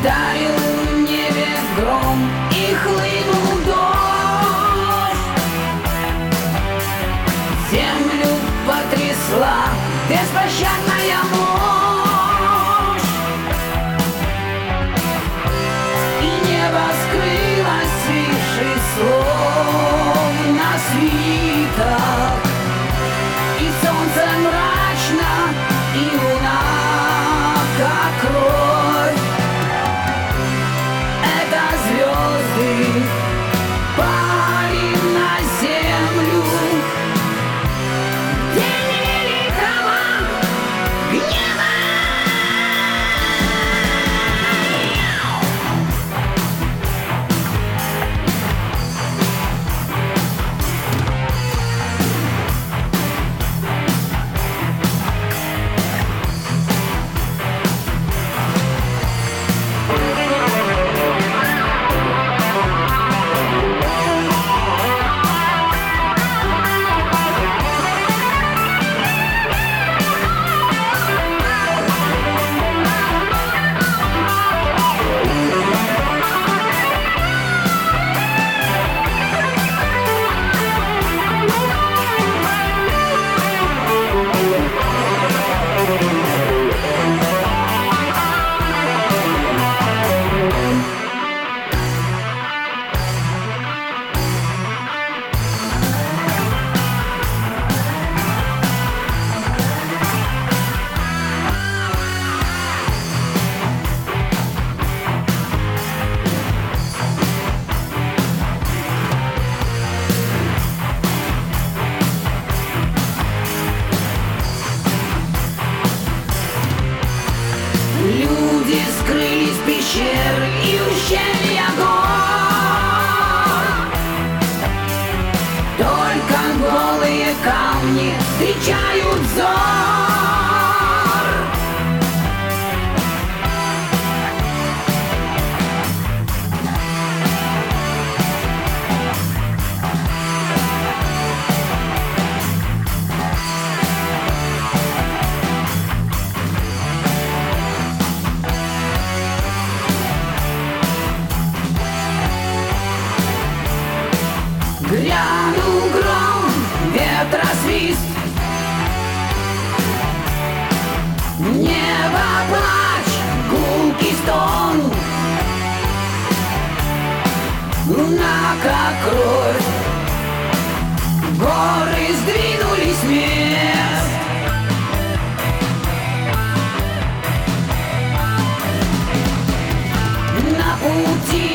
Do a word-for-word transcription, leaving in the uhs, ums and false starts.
Ударил в небе гром и хлынул дождь. Землю потрясла беспощадная мощь, и небо скрылось, свившись словно свиток, и солнце мрачно, и луна как кровь. Это звезды пали на землю, день великого гнева. Люди скрылись в пещеры и ущелья гор. Только голые камни встречают взор. Грянул гром, ветросвист, небо плач, гулкий стон, луна как кровь, горы сдвинулись с мест. На пути